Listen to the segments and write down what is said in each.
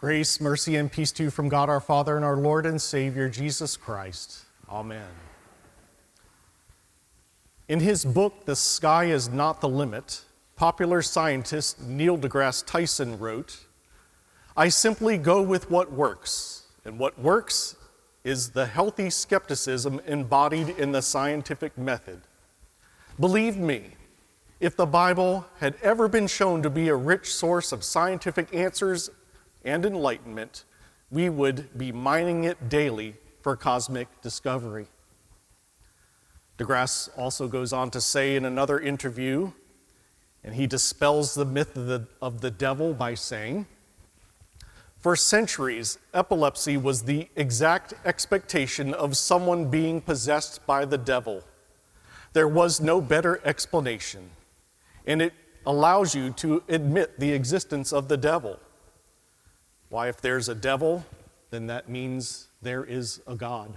Grace, mercy, and peace to you from God our Father and our Lord and Savior, Jesus Christ. Amen. In his book, The Sky is Not the Limit, popular scientist Neil deGrasse Tyson wrote, "I simply go with what works, and what works is the healthy skepticism embodied in the scientific method. Believe me, if the Bible had ever been shown to be a rich source of scientific answers and enlightenment, we would be mining it daily for cosmic discovery." deGrasse also goes on to say in another interview, and he dispels the myth of the devil by saying, "For centuries, epilepsy was the exact expectation of someone being possessed by the devil. There was no better explanation, and it allows you to admit the existence of the devil. Why, if there's a devil, then that means there is a God."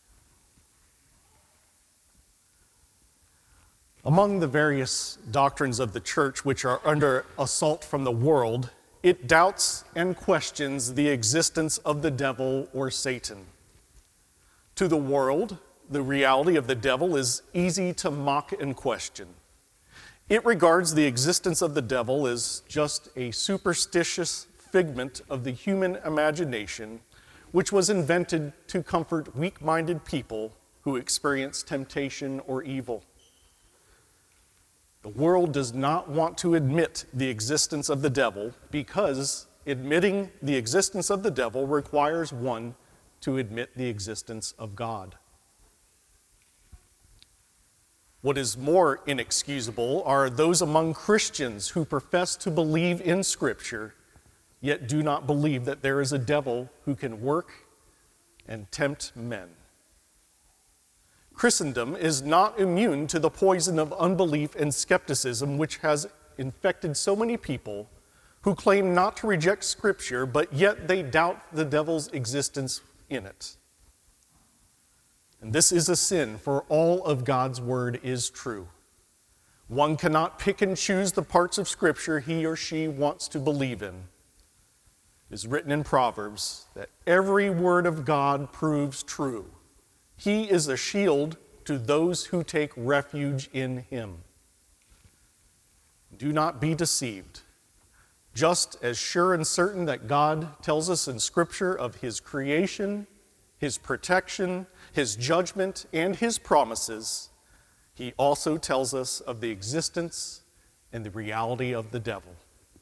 Among the various doctrines of the church which are under assault from the world, it doubts and questions the existence of the devil or Satan. To the world, the reality of the devil is easy to mock and question. It regards the existence of the devil as just a superstitious figment of the human imagination, which was invented to comfort weak-minded people who experience temptation or evil. The world does not want to admit the existence of the devil because admitting the existence of the devil requires one to admit the existence of God. What is more inexcusable are those among Christians who profess to believe in Scripture, yet do not believe that there is a devil who can work and tempt men. Christendom is not immune to the poison of unbelief and skepticism which has infected so many people who claim not to reject Scripture, but yet they doubt the devil's existence in it. And this is a sin, for all of God's word is true. One cannot pick and choose the parts of Scripture he or she wants to believe in. It is written in Proverbs that every word of God proves true. He is a shield to those who take refuge in him. Do not be deceived. Just as sure and certain that God tells us in Scripture of his creation, his protection, his judgment, and his promises, he also tells us of the existence and the reality of the devil.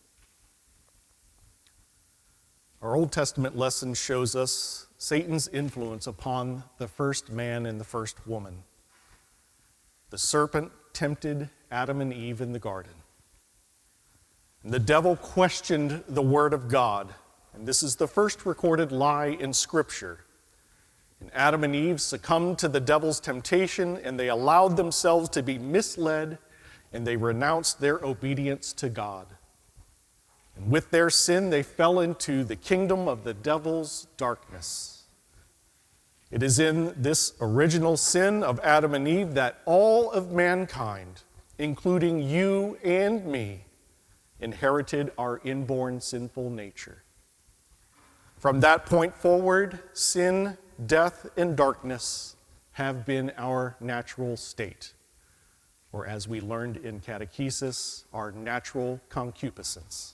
Our Old Testament lesson shows us Satan's influence upon the first man and the first woman. The serpent tempted Adam and Eve in the garden. And the devil questioned the word of God, and this is the first recorded lie in Scripture. And Adam and Eve succumbed to the devil's temptation, and they allowed themselves to be misled, and they renounced their obedience to God. And with their sin, they fell into the kingdom of the devil's darkness. It is in this original sin of Adam and Eve that all of mankind, including you and me, inherited our inborn sinful nature. From that point forward, sin, death, and darkness have been our natural state, or as we learned in catechesis, our natural concupiscence.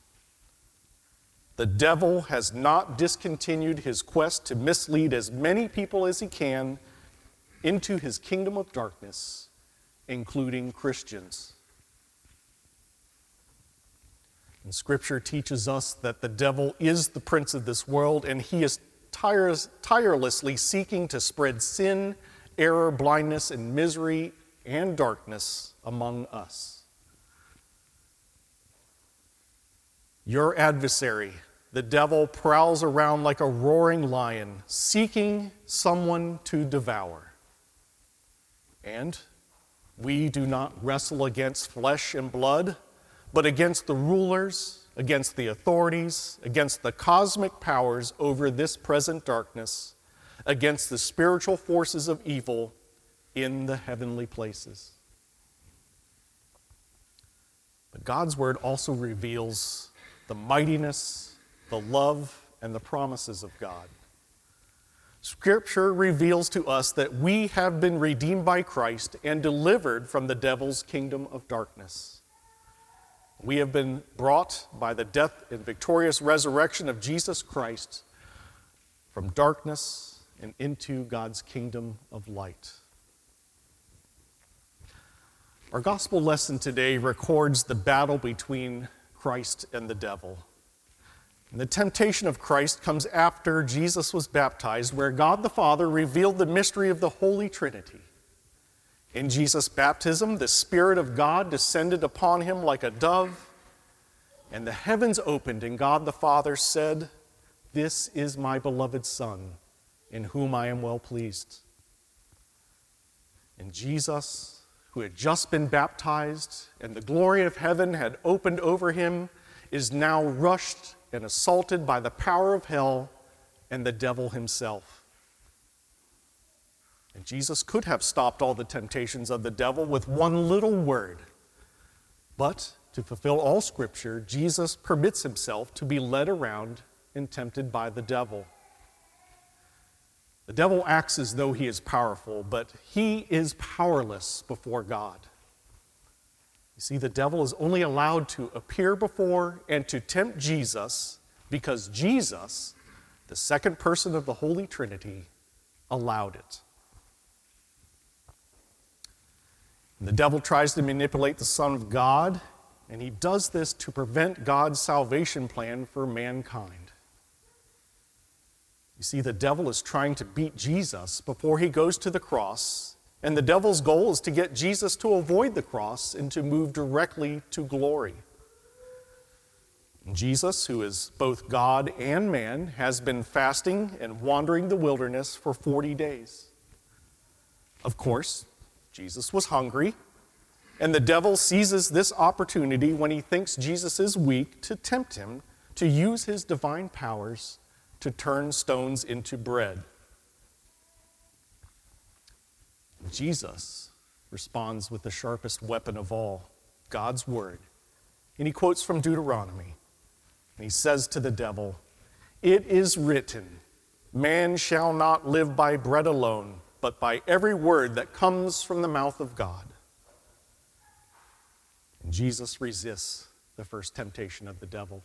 The devil has not discontinued his quest to mislead as many people as he can into his kingdom of darkness, including Christians. And Scripture teaches us that the devil is the prince of this world, and he is tirelessly seeking to spread sin, error, blindness, and misery and darkness among us. Your adversary, the devil, prowls around like a roaring lion, seeking someone to devour. And we do not wrestle against flesh and blood, but against the rulers, against the authorities, against the cosmic powers over this present darkness, against the spiritual forces of evil in the heavenly places. But God's word also reveals the mightiness the love and the promises of God. Scripture reveals to us that we have been redeemed by Christ and delivered from the devil's kingdom of darkness. We have been brought by the death and victorious resurrection of Jesus Christ from darkness and into God's kingdom of light. Our gospel lesson today records the battle between Christ and the devil. And the temptation of Christ comes after Jesus was baptized, where God the Father revealed the mystery of the Holy Trinity. In Jesus' baptism, the Spirit of God descended upon him like a dove, and the heavens opened, and God the Father said, "This is my beloved Son, in whom I am well pleased." And Jesus, who had just been baptized, and the glory of heaven had opened over him, is now rushed and assaulted by the power of hell and the devil himself. And Jesus could have stopped all the temptations of the devil with one little word. But to fulfill all Scripture, Jesus permits himself to be led around and tempted by the devil. The devil acts as though he is powerful, but he is powerless before God. You see, the devil is only allowed to appear before and to tempt Jesus because Jesus, the second person of the Holy Trinity, allowed it. And the devil tries to manipulate the Son of God, and he does this to prevent God's salvation plan for mankind. You see, the devil is trying to beat Jesus before he goes to the cross, and the devil's goal is to get Jesus to avoid the cross and to move directly to glory. And Jesus, who is both God and man, has been fasting and wandering the wilderness for 40 days. Of course, Jesus was hungry, and the devil seizes this opportunity when he thinks Jesus is weak to tempt him to use his divine powers to turn stones into bread. Jesus responds with the sharpest weapon of all, God's word. And he quotes from Deuteronomy. And he says to the devil, "It is written, man shall not live by bread alone, but by every word that comes from the mouth of God." And Jesus resists the first temptation of the devil.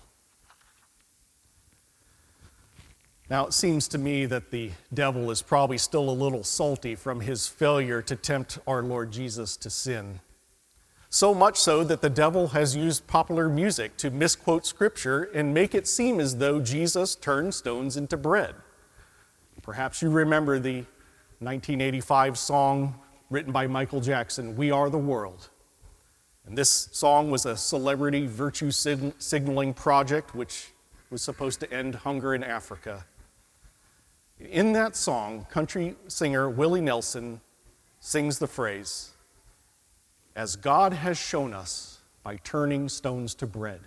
Now, it seems to me that the devil is probably still a little salty from his failure to tempt our Lord Jesus to sin. So much so that the devil has used popular music to misquote Scripture and make it seem as though Jesus turned stones into bread. Perhaps you remember the 1985 song written by Michael Jackson, "We Are the World." And this song was a celebrity virtue signaling project which was supposed to end hunger in Africa. In that song, country singer Willie Nelson sings the phrase, "As God has shown us by turning stones to bread."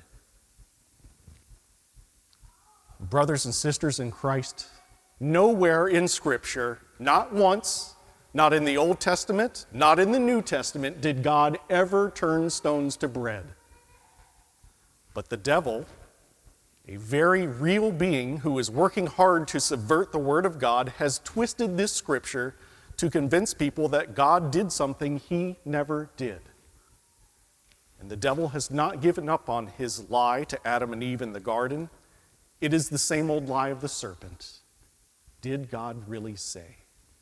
Brothers and sisters in Christ, nowhere in Scripture, not once, not in the Old Testament, not in the New Testament, did God ever turn stones to bread. But the devil, a very real being who is working hard to subvert the Word of God, has twisted this Scripture to convince people that God did something he never did. And the devil has not given up on his lie to Adam and Eve in the garden. It is the same old lie of the serpent. Did God really say?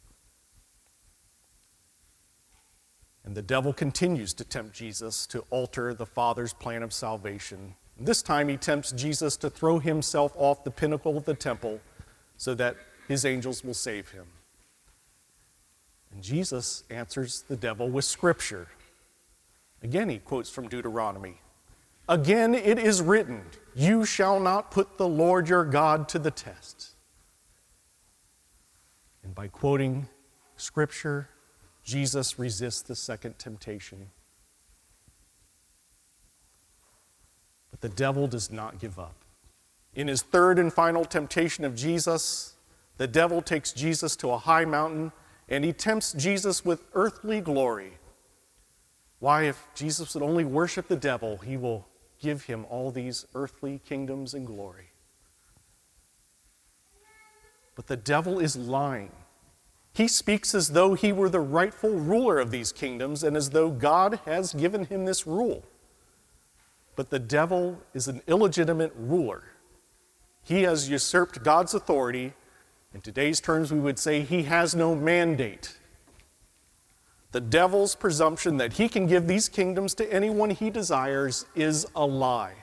And the devil continues to tempt Jesus to alter the Father's plan of salvation. This time he tempts Jesus to throw himself off the pinnacle of the temple so that his angels will save him. And Jesus answers the devil with Scripture. Again, he quotes from Deuteronomy. "Again it is written, you shall not put the Lord your God to the test." And by quoting Scripture, Jesus resists the second temptation. But the devil does not give up. In his third and final temptation of Jesus, the devil takes Jesus to a high mountain and he tempts Jesus with earthly glory. Why, if Jesus would only worship the devil, he will give him all these earthly kingdoms and glory. But the devil is lying. He speaks as though he were the rightful ruler of these kingdoms and as though God has given him this rule. But the devil is an illegitimate ruler. He has usurped God's authority. In today's terms, we would say he has no mandate. The devil's presumption that he can give these kingdoms to anyone he desires is a lie.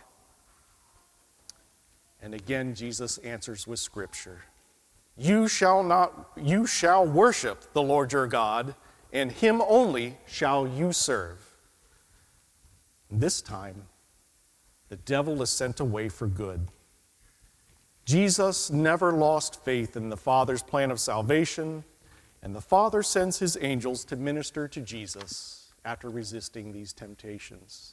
And again, Jesus answers with Scripture. You shall worship the Lord your God, and him only shall you serve. This time, the devil is sent away for good. Jesus never lost faith in the Father's plan of salvation, and the Father sends his angels to minister to Jesus after resisting these temptations.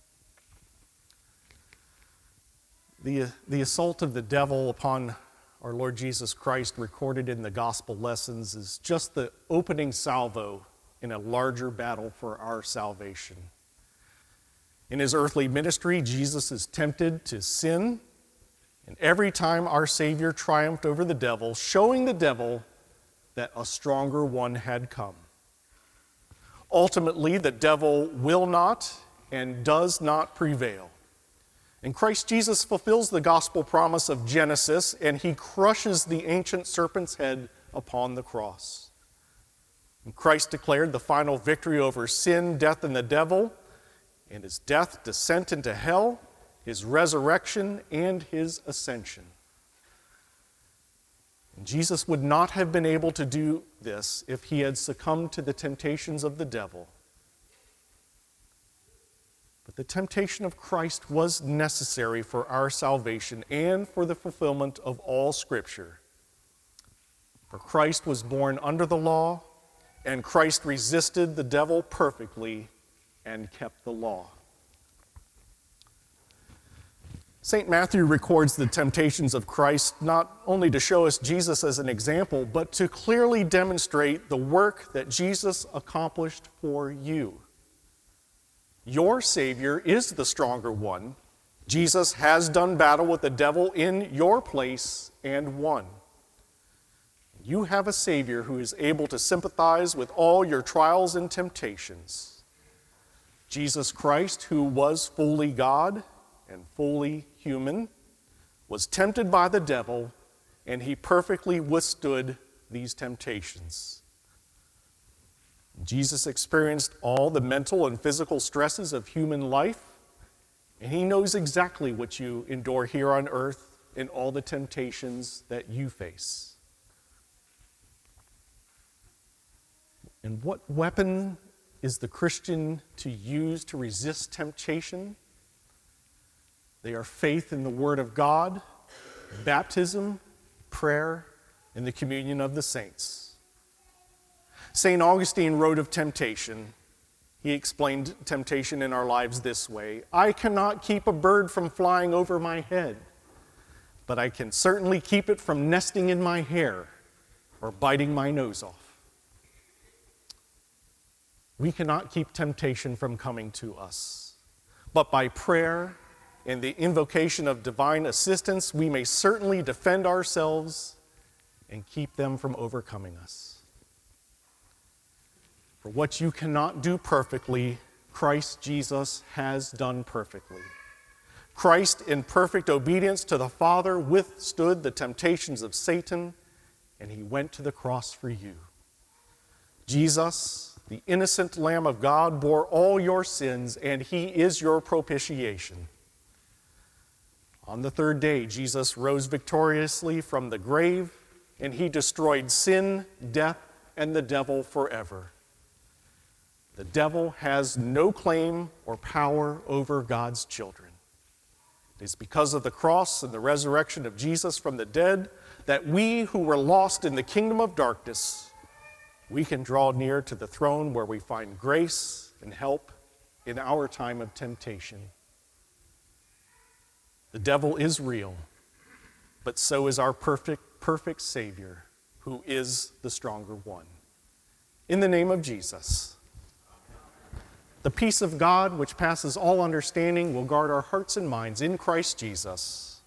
The assault of the devil upon our Lord Jesus Christ, recorded in the gospel lessons, is just the opening salvo in a larger battle for our salvation. In his earthly ministry, Jesus is tempted to sin, and every time our Savior triumphed over the devil, showing the devil that a stronger one had come. Ultimately, the devil will not and does not prevail. And Christ Jesus fulfills the gospel promise of Genesis, and he crushes the ancient serpent's head upon the cross. And Christ declared the final victory over sin, death, and the devil, and his death, descent into hell, his resurrection, and his ascension. And Jesus would not have been able to do this if he had succumbed to the temptations of the devil. But the temptation of Christ was necessary for our salvation and for the fulfillment of all Scripture. For Christ was born under the law, and Christ resisted the devil perfectly and kept the law. St. Matthew records the temptations of Christ not only to show us Jesus as an example, but to clearly demonstrate the work that Jesus accomplished for you. Your Savior is the stronger one. Jesus has done battle with the devil in your place and won. You have a Savior who is able to sympathize with all your trials and temptations. Jesus Christ, who was fully God and fully human, was tempted by the devil, and he perfectly withstood these temptations. Jesus experienced all the mental and physical stresses of human life, and he knows exactly what you endure here on earth and all the temptations that you face. And what weapon is the Christian to use to resist temptation? They are faith in the Word of God, baptism, prayer, and the communion of the saints. St. Augustine wrote of temptation. He explained temptation in our lives this way: I cannot keep a bird from flying over my head, but I can certainly keep it from nesting in my hair or biting my nose off. We cannot keep temptation from coming to us, but by prayer and the invocation of divine assistance, we may certainly defend ourselves and keep them from overcoming us. For what you cannot do perfectly, Christ Jesus has done perfectly. Christ, in perfect obedience to the Father, withstood the temptations of Satan, and he went to the cross for you. Jesus, the innocent Lamb of God, bore all your sins, and he is your propitiation. On the third day, Jesus rose victoriously from the grave, and he destroyed sin, death, and the devil forever. The devil has no claim or power over God's children. It is because of the cross and the resurrection of Jesus from the dead that we who were lost in the kingdom of darkness, we can draw near to the throne where we find grace and help in our time of temptation. The devil is real, but so is our perfect Savior, who is the stronger one. In the name of Jesus, the peace of God, which passes all understanding, will guard our hearts and minds in Christ Jesus.